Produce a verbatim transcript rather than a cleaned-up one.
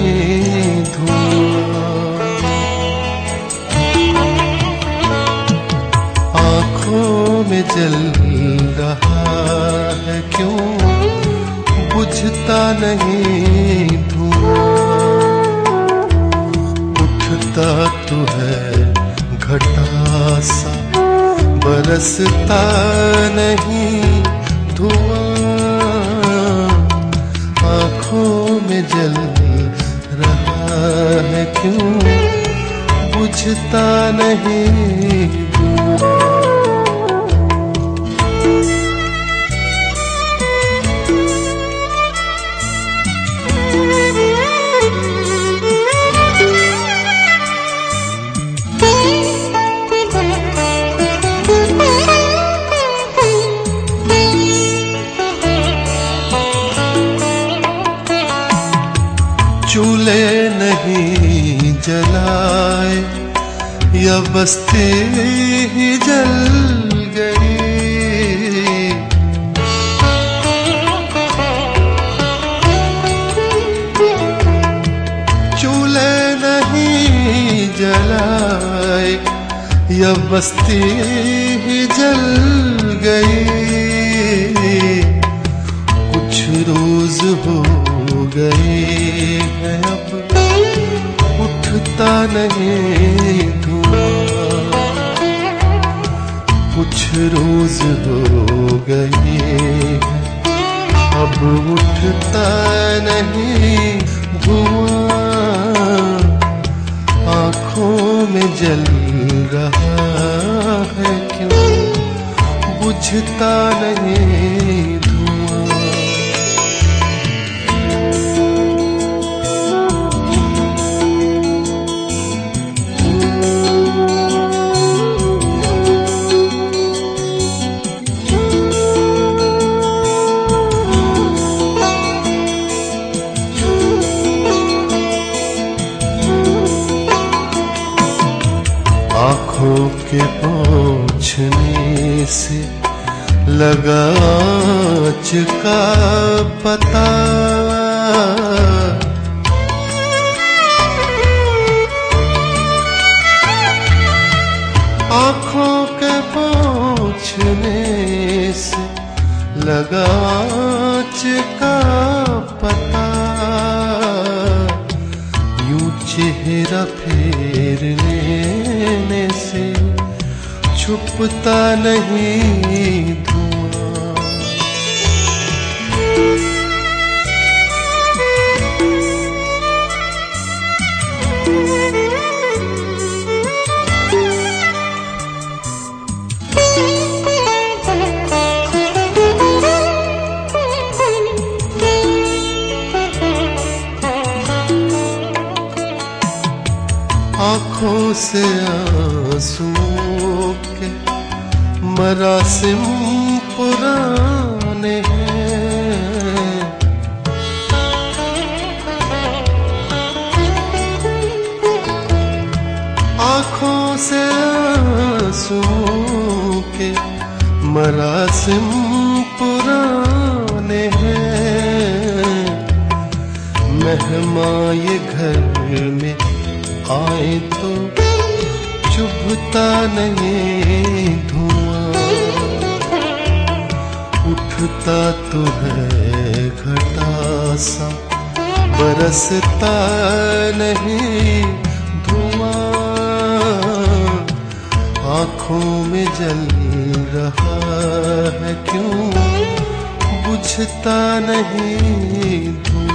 नहीं धुआं। आँखों में जल रहा है क्यों, बुझता नहीं धुआं। उठता तो है घटा सा, बरसता नहीं धुआं। आँखों में जल रहा है क्यों, बुझता नहीं धुआं। चूल्हे नहीं जलाए या बस्ती ही जल गई। चूल्हे नहीं जलाए या बस्ती ही जल गई। कुछ रोज हो गए हैं अब, उठता नहीं धुआं। कुछ रोज हो गए अब, उठता नहीं धुआं। आँखों में जल रहा है क्यों, बुझता नहीं धुआं। आँखों के पोंछने से लगा आँच का पता। आँखों के पोंछने से लगा आँच का पता। यूं चेहरा फेरने से छुपता नहीं धुआं। आँखों से आंसुओं के मरासिम पुराने हैं। आँखों से आंसुओं के मरासिम पुराने हैं। मेहमान ये घर में आए तो चुभता नहीं धुआं। उठता तो है घटा सा, बरसता नहीं धुआं। आँखों में जल रहा है क्यों, बुझता नहीं धुआं।